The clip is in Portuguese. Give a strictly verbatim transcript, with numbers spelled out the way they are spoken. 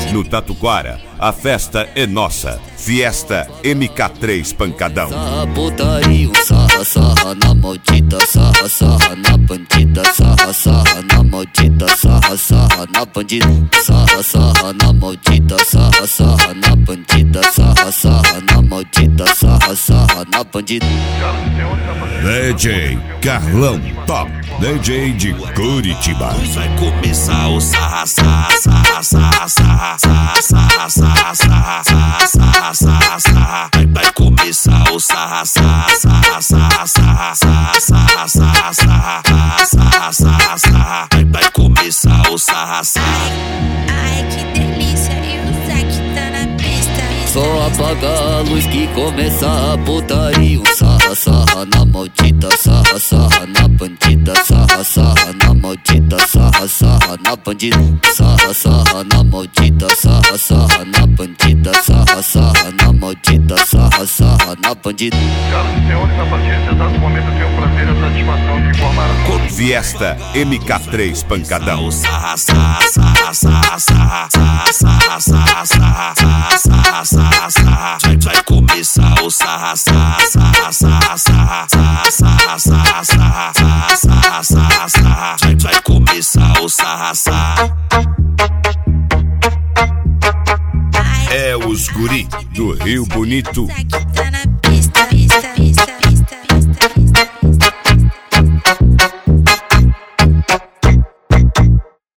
No Tatuquara, a festa é nossa. Fiesta M K três Pancadão. Sarra putaria, sarra, sarra na maldita, sarra, sarra na bandida, sarra, sarra na maldita, sarra, sarra na bandida, sarra, sarra na maldita, sarra, sarra na bandida, sarra, sarra na maldita, sarra, sarra na bandida. D J Carlão Top, D J de Curitiba. Hoje vai começar o sarra, sarra, sarra, sarra, sarra, sarra, sarra, sarra, sarra, sarra, sarra, sarra. Vai, vai começar o sarra, sarra, sarra, sarra, sarra, sarra, sarra, sarra, sarra, sarra, sarra, sarra. Vai, vai começar o sarra, sarra. Ai, que delícia, e o Zack tá na pista. Só apaga a luz que começa a putaria. Sarra, sarra na maldita, sarra, sarra na bandida, sarra, sarra na maldita, sarra, sarra na bandida, sarra, sarra na maldita, sarra, sarra na bandida, sarra, sarra na maldita, sarra, sarra na bandida. Senhoras e senhores, a partir desse exato momento eu tenho o prazer e a satisfação de informar a Fiesta M K três Pancadão. Sarra, sarra, sarra, sarra, sarra, sarra, sarra, sarra, sarra, sarra, sarra, sarra. Vai, vai começar o sarra, sarra, sarra, sarra, sarra, sarra, sarra, sarra, sarra, sarra, sarra, sarra. Vai, vai começar o sarra, sarra. É os guri do Rio Bonito. Zack tá